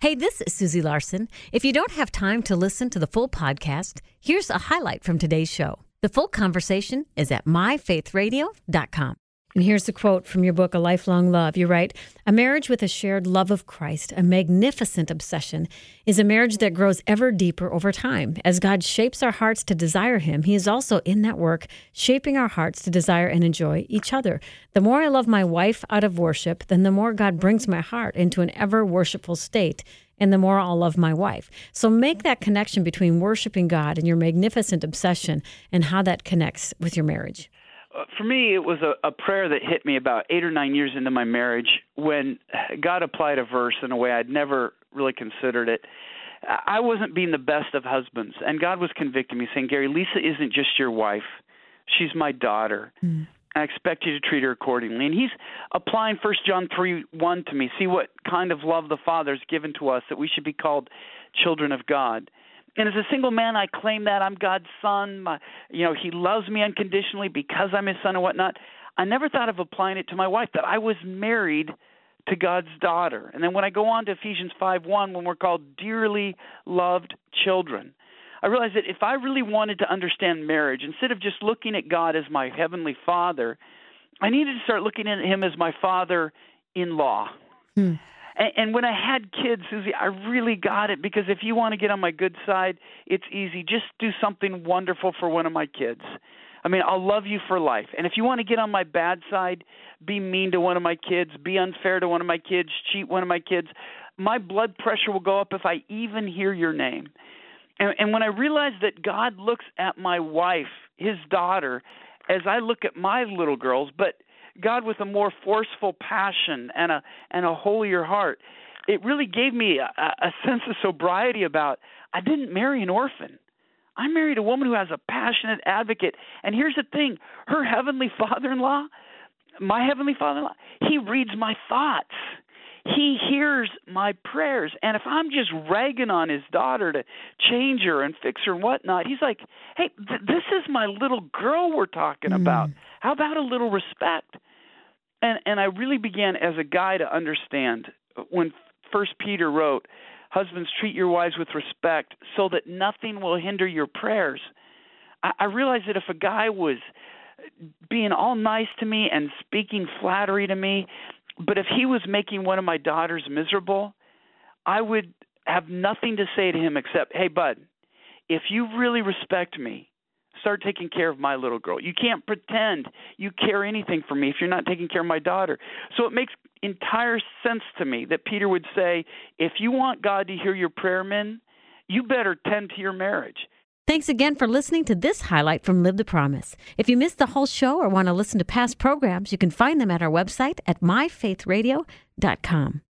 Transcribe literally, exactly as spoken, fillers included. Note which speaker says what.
Speaker 1: Hey, this is Susie Larson. If you don't have time to listen to the full podcast, here's a highlight from today's show. The full conversation is at my faith radio dot com. And here's a quote from your book, A Lifelong Love. You write, "A marriage with a shared love of Christ, a magnificent obsession, is a marriage that grows ever deeper over time. As God shapes our hearts to desire Him, He is also in that work, shaping our hearts to desire and enjoy each other. The more I love my wife out of worship, then the more God brings my heart into an ever worshipful state, and the more I'll love my wife." So make that connection between worshiping God and your magnificent obsession and how that connects with your marriage.
Speaker 2: For me, it was a, a prayer that hit me about eight or nine years into my marriage when God applied a verse in a way I'd never really considered it. I wasn't being the best of husbands, and God was convicting me, saying, "Gary, Lisa isn't just your wife. She's my daughter. Mm. I expect you to treat her accordingly." And He's applying First John three one to me. See what kind of love the Father has given to us, that we should be called children of God. And as a single man, I claim that I'm God's son. My, you know, He loves me unconditionally because I'm His son and whatnot. I never thought of applying it to my wife, that I was married to God's daughter. And then when I go on to Ephesians five one, when we're called dearly loved children, I realized that if I really wanted to understand marriage, instead of just looking at God as my heavenly Father, I needed to start looking at Him as my father-in-law. Hmm. And when I had kids, Susie, I really got it, because if you want to get on my good side, it's easy. Just do something wonderful for one of my kids. I mean, I'll love you for life. And if you want to get on my bad side, be mean to one of my kids, be unfair to one of my kids, cheat one of my kids, my blood pressure will go up if I even hear your name. And, and when I realized that God looks at my wife, His daughter, as I look at my little girls, but God with a more forceful passion and a and a holier heart, it really gave me a, a sense of sobriety about, I didn't marry an orphan. I married a woman who has a passionate advocate. And here's the thing, her heavenly father-in-law, my heavenly father-in-law, he reads my thoughts. He hears my prayers. And if I'm just ragging on his daughter to change her and fix her and whatnot, he's like, hey, th- this is my little girl we're talking mm. about. How about a little respect? And and I really began as a guy to understand when First Peter wrote, "Husbands, treat your wives with respect so that nothing will hinder your prayers." I, I realized that if a guy was being all nice to me and speaking flattery to me, but if he was making one of my daughters miserable, I would have nothing to say to him except, "Hey, bud, if you really respect me, start taking care of my little girl. You can't pretend you care anything for me if you're not taking care of my daughter." So it makes entire sense to me that Peter would say, if you want God to hear your prayer, men, you better tend to your marriage.
Speaker 1: Thanks again for listening to this highlight from Live the Promise. If you missed the whole show or want to listen to past programs, you can find them at our website at my faith radio dot com.